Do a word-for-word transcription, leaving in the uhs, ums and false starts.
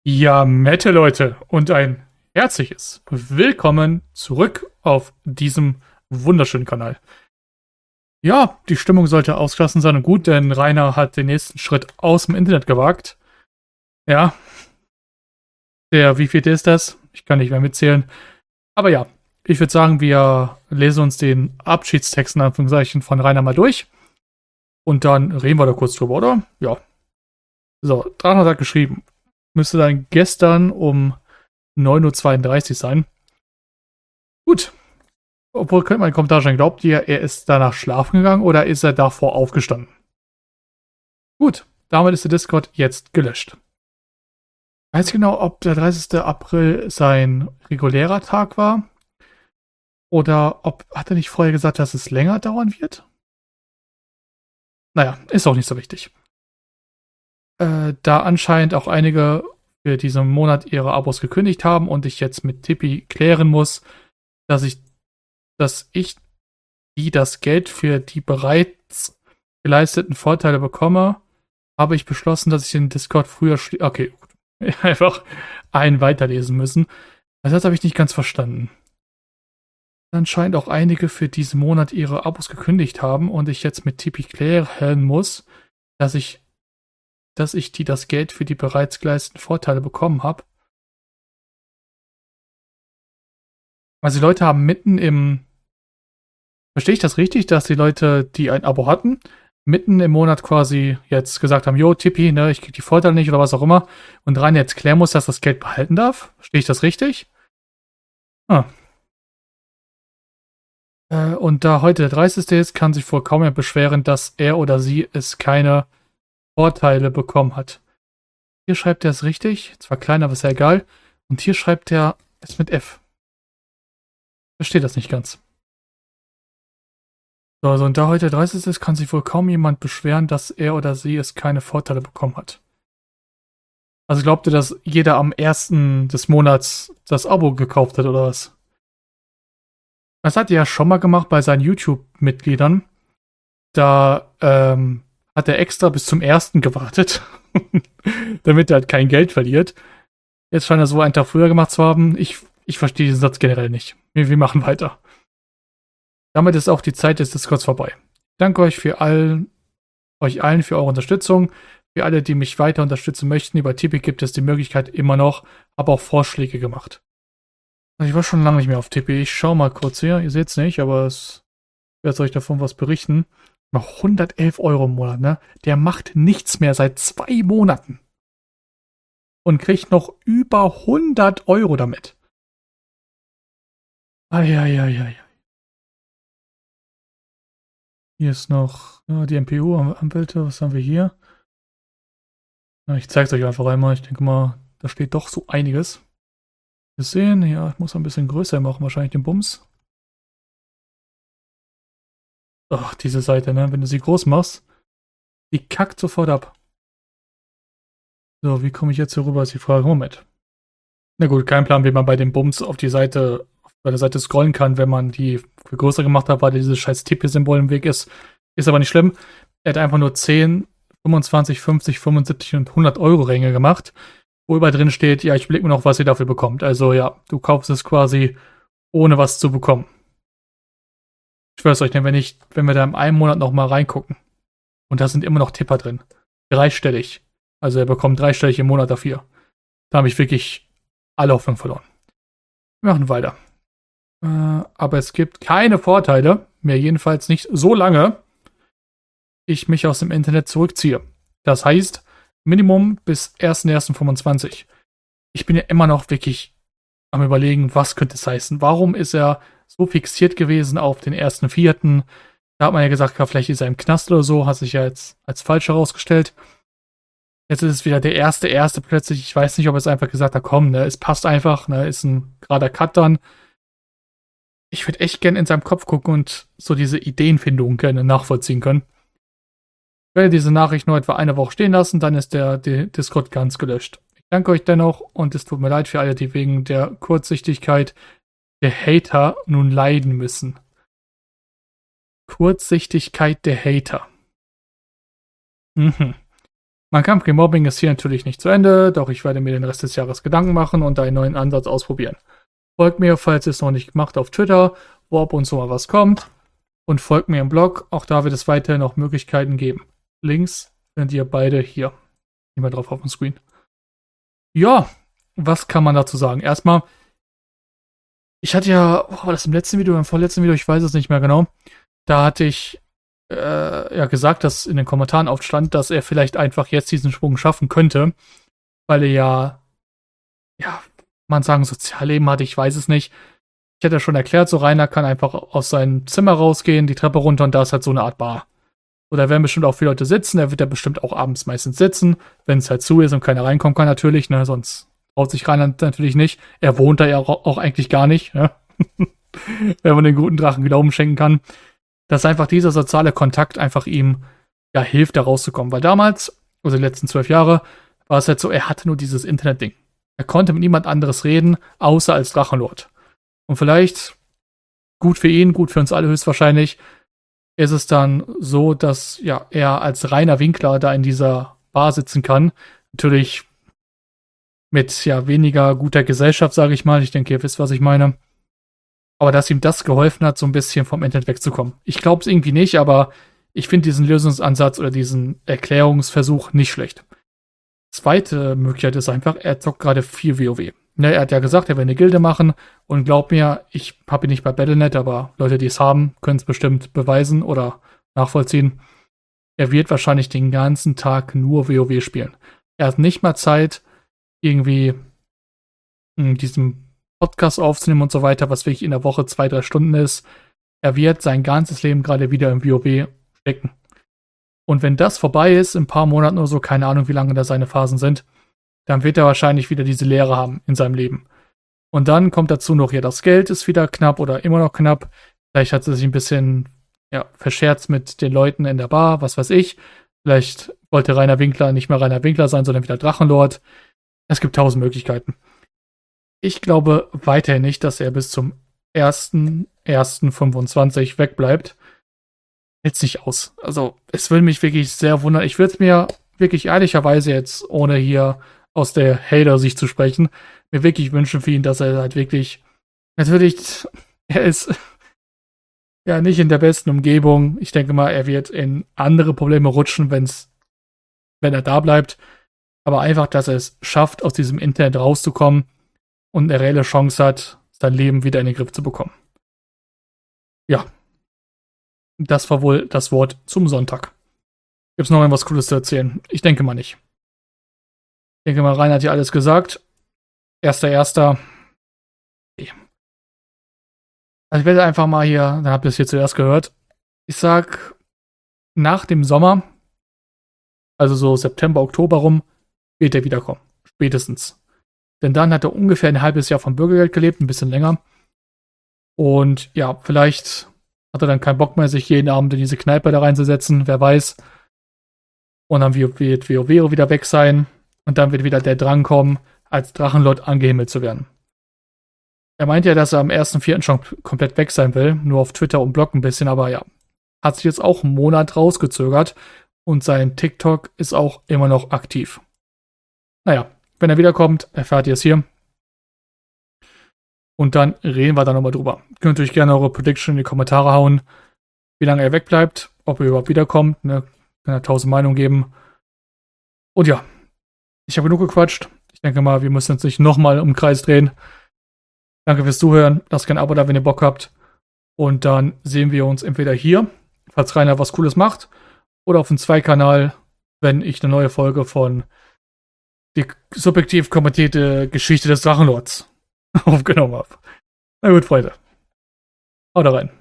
Ja, Mette Leute und ein herzliches Willkommen zurück auf diesem wunderschönen Kanal. Ja, die Stimmung sollte ausgelassen sein und gut, denn Rainer hat den nächsten Schritt aus dem Internet gewagt. Ja, der, wie viel ist das? Ich kann nicht mehr mitzählen. Aber ja, ich würde sagen, wir lesen uns den Abschiedstext in Anführungszeichen von Rainer mal durch. Und dann reden wir da kurz drüber, oder? Ja. So, Drachenlord hat geschrieben. Müsste dann gestern um neun Uhr zweiunddreißig sein. Gut. Obwohl, könnte man in den Kommentaren schreiben, glaubt ihr, er ist danach schlafen gegangen oder ist er davor aufgestanden? Gut, damit ist der Discord jetzt gelöscht. Weiß ich genau, ob der dreißigster April sein regulärer Tag war oder ob, hat er nicht vorher gesagt, dass es länger dauern wird? Naja, ist auch nicht so wichtig. Äh, da anscheinend auch einige für diesen Monat ihre Abos gekündigt haben und ich jetzt mit Tippi klären muss, dass ich, dass ich die das Geld für die bereits geleisteten Vorteile bekomme, habe ich beschlossen, dass ich den Discord früher schließe. Okay, gut. Einfach einen weiterlesen müssen. Also das habe ich nicht ganz verstanden. Anscheinend auch einige für diesen Monat ihre Abos gekündigt haben und ich jetzt mit Tippi klären muss, dass ich, dass ich die das Geld für die bereits geleisteten Vorteile bekommen habe. Also die Leute haben mitten im Verstehe ich das richtig, dass die Leute, die ein Abo hatten, mitten im Monat quasi jetzt gesagt haben, jo, Tippi, ne, ich krieg die Vorteile nicht oder was auch immer und rein jetzt klären muss, dass das Geld behalten darf? Verstehe ich das richtig? Ah. Äh, und da heute der dreißigste ist, kann sich wohl kaum mehr beschweren, dass er oder sie es keine Vorteile bekommen hat. Hier schreibt er es richtig, zwar klein, aber ist ja egal. Und hier schreibt er es mit F. Verstehe das nicht ganz. So, also und da heute der dreißigste ist, kann sich wohl kaum jemand beschweren, dass er oder sie es keine Vorteile bekommen hat. Also glaubt ihr, dass jeder am ersten des Monats das Abo gekauft hat, oder was? Das hat er ja schon mal gemacht bei seinen YouTube-Mitgliedern. Da ähm, hat er extra bis zum ersten gewartet, damit er halt kein Geld verliert. Jetzt scheint er so einen Tag früher gemacht zu haben. Ich, ich verstehe diesen Satz generell nicht. Wir, wir machen weiter. Damit ist auch die Zeit des Discords vorbei. Ich danke euch für allen, euch allen für eure Unterstützung. Für alle, die mich weiter unterstützen möchten, über Tippi gibt es die Möglichkeit immer noch, aber auch Vorschläge gemacht. Also ich war schon lange nicht mehr auf Tippi. Ich schau mal kurz hier. Ihr seht es nicht, aber es, ich werde euch davon was berichten. Noch hundertelf Euro im Monat, ne? Der macht nichts mehr seit zwei Monaten. Und kriegt noch über hundert Euro damit. Eieieiei. Hier ist noch ja, die M P U-Anwälte. Was haben wir hier? Ja, ich zeige es euch einfach einmal. Ich denke mal, da steht doch so einiges. Wir sehen, ja, ich muss ein bisschen größer machen, wahrscheinlich den Bums. Ach, diese Seite, ne? Wenn du sie groß machst, die kackt sofort ab. So, wie komme ich jetzt hier rüber, ist die Frage. Moment. Na gut, kein Plan, wie man bei dem Bums auf die Seite, bei der Seite scrollen kann, wenn man die für größer gemacht hat, weil dieses scheiß Tippe-Symbol im Weg ist. Ist aber nicht schlimm. Er hat einfach nur zehn, fünfundzwanzig, fünfzig, fünfundsiebzig und hundert Euro Ränge gemacht, wo über drin steht, ja, ich blick mir noch, was ihr dafür bekommt. Also ja, du kaufst es quasi, ohne was zu bekommen. Ich schwör's euch, denn wenn ich, wenn wir da in einem Monat noch mal reingucken, und da sind immer noch Tipper drin, dreistellig, also er bekommt dreistellig im Monat dafür, da habe ich wirklich alle Hoffnung verloren. Wir machen weiter. Äh, aber es gibt keine Vorteile, mir jedenfalls nicht so lange ich mich aus dem Internet zurückziehe. Das heißt, Minimum bis erster erster fünfundzwanzig. Ich bin ja immer noch wirklich am Überlegen, was könnte es heißen. Warum ist er so fixiert gewesen auf den ersten vierten? Da hat man ja gesagt, vielleicht ist er im Knast oder so, hat sich ja jetzt als falsch herausgestellt. Jetzt ist es wieder der erste, erste plötzlich. Ich weiß nicht, ob es einfach gesagt hat, komm, ne, es passt einfach, ne, ist ein gerader Cut dann. Ich würde echt gerne in seinem Kopf gucken und so diese Ideenfindung gerne nachvollziehen können. Ich werde diese Nachricht nur etwa eine Woche stehen lassen, dann ist der, der Discord ganz gelöscht. Ich danke euch dennoch und es tut mir leid für alle, die wegen der Kurzsichtigkeit der Hater nun leiden müssen. Kurzsichtigkeit der Hater. Mhm. Mein Kampf gegen Mobbing ist hier natürlich nicht zu Ende, doch ich werde mir den Rest des Jahres Gedanken machen und einen neuen Ansatz ausprobieren. Folgt mir, falls ihr es noch nicht gemacht, auf Twitter, wo ab und zu mal was kommt. Und folgt mir im Blog, auch da wird es weiterhin noch Möglichkeiten geben. Links findet ihr beide hier. Nehmen wir drauf auf dem Screen. Ja, was kann man dazu sagen? Erstmal, ich hatte ja, oh, war das im letzten Video, im vorletzten Video, ich weiß es nicht mehr genau, da hatte ich äh, ja gesagt, dass in den Kommentaren oft stand, dass er vielleicht einfach jetzt diesen Sprung schaffen könnte, weil er ja, ja, man sagen, Sozialleben hatte, ich weiß es nicht. Ich hätte ja schon erklärt, so Rainer kann einfach aus seinem Zimmer rausgehen, die Treppe runter und da ist halt so eine Art Bar. So, da werden bestimmt auch viele Leute sitzen, er wird ja bestimmt auch abends meistens sitzen, wenn es halt zu ist und keiner reinkommen kann natürlich, ne, sonst traut sich Rainer natürlich nicht. Er wohnt da ja auch eigentlich gar nicht, ne? Wenn man den guten Drachen Glauben schenken kann. Dass einfach dieser soziale Kontakt einfach ihm ja hilft, da rauszukommen. Weil damals, also die letzten zwölf Jahre, war es halt so, er hatte nur dieses Internet-Ding. Er konnte mit niemand anderes reden, außer als Drachenlord. Und vielleicht, gut für ihn, gut für uns alle höchstwahrscheinlich, ist es dann so, dass ja er als reiner Winkler da in dieser Bar sitzen kann. Natürlich mit ja weniger guter Gesellschaft, sage ich mal. Ich denke, ihr wisst, was ich meine. Aber dass ihm das geholfen hat, so ein bisschen vom Internet wegzukommen. Ich glaube es irgendwie nicht, aber ich finde diesen Lösungsansatz oder diesen Erklärungsversuch nicht schlecht. Zweite Möglichkeit ist einfach, er zockt gerade viel WoW. Ne, er hat ja gesagt, er will eine Gilde machen und glaubt mir, ich habe ihn nicht bei Battle Punkt net, aber Leute, die es haben, können es bestimmt beweisen oder nachvollziehen. Er wird wahrscheinlich den ganzen Tag nur WoW spielen. Er hat nicht mal Zeit, irgendwie mh, diesen Podcast aufzunehmen und so weiter, was wirklich in der Woche zwei, drei Stunden ist. Er wird sein ganzes Leben gerade wieder im WoW stecken. Und wenn das vorbei ist, in ein paar Monaten oder so, keine Ahnung, wie lange da seine Phasen sind, dann wird er wahrscheinlich wieder diese Leere haben in seinem Leben. Und dann kommt dazu noch, ja, das Geld ist wieder knapp oder immer noch knapp. Vielleicht hat er sich ein bisschen ja, verscherzt mit den Leuten in der Bar, was weiß ich. Vielleicht wollte Rainer Winkler nicht mehr Rainer Winkler sein, sondern wieder Drachenlord. Es gibt tausend Möglichkeiten. Ich glaube weiterhin nicht, dass er bis zum ersten ersten fünfundzwanzig wegbleibt. Jetzt nicht aus. Also, es würde mich wirklich sehr wundern. Ich würde es mir wirklich ehrlicherweise jetzt, ohne hier aus der Hater-Sicht zu sprechen, mir wirklich wünschen für ihn, dass er halt wirklich, natürlich, er ist ja nicht in der besten Umgebung. Ich denke mal, er wird in andere Probleme rutschen, wenn's, wenn er da bleibt. Aber einfach, dass er es schafft, aus diesem Internet rauszukommen und eine reelle Chance hat, sein Leben wieder in den Griff zu bekommen. Ja. Das war wohl das Wort zum Sonntag. Gibt's noch irgendwas Cooles zu erzählen? Ich denke mal nicht. Ich denke mal, Rainer hat ja alles gesagt. Erster, erster. Okay. Also ich werde einfach mal hier, dann habt ihr es hier zuerst gehört. Ich sag, nach dem Sommer, also so September, Oktober rum, wird er wiederkommen. Spätestens. Denn dann hat er ungefähr ein halbes Jahr vom Bürgergeld gelebt, ein bisschen länger. Und ja, vielleicht hat er dann keinen Bock mehr, sich jeden Abend in diese Kneipe da reinzusetzen, wer weiß. Und dann wird WoW wieder weg sein. Und dann wird wieder der Drang kommen, als Drachenlord angehimmelt zu werden. Er meint ja, dass er am ersten vierten schon komplett weg sein will, nur auf Twitter und Blog ein bisschen, aber ja, hat sich jetzt auch einen Monat rausgezögert und sein TikTok ist auch immer noch aktiv. Naja, wenn er wiederkommt, erfahrt ihr es hier. Und dann reden wir da nochmal drüber. Ihr könnt euch gerne eure Prediction in die Kommentare hauen, wie lange er wegbleibt, ob er überhaupt wiederkommt, ne? Kann er tausend Meinungen geben. Und ja, ich habe genug gequatscht. Ich denke mal, wir müssen uns nicht nochmal um den Kreis drehen. Danke fürs Zuhören. Lasst gerne ein Abo da, wenn ihr Bock habt. Und dann sehen wir uns entweder hier, falls Rainer was Cooles macht, oder auf dem Zwei-Kanal, wenn ich eine neue Folge von die subjektiv kommentierte Geschichte des Drachenlords aufgenommen habe. Na gut, Freunde. Haut rein.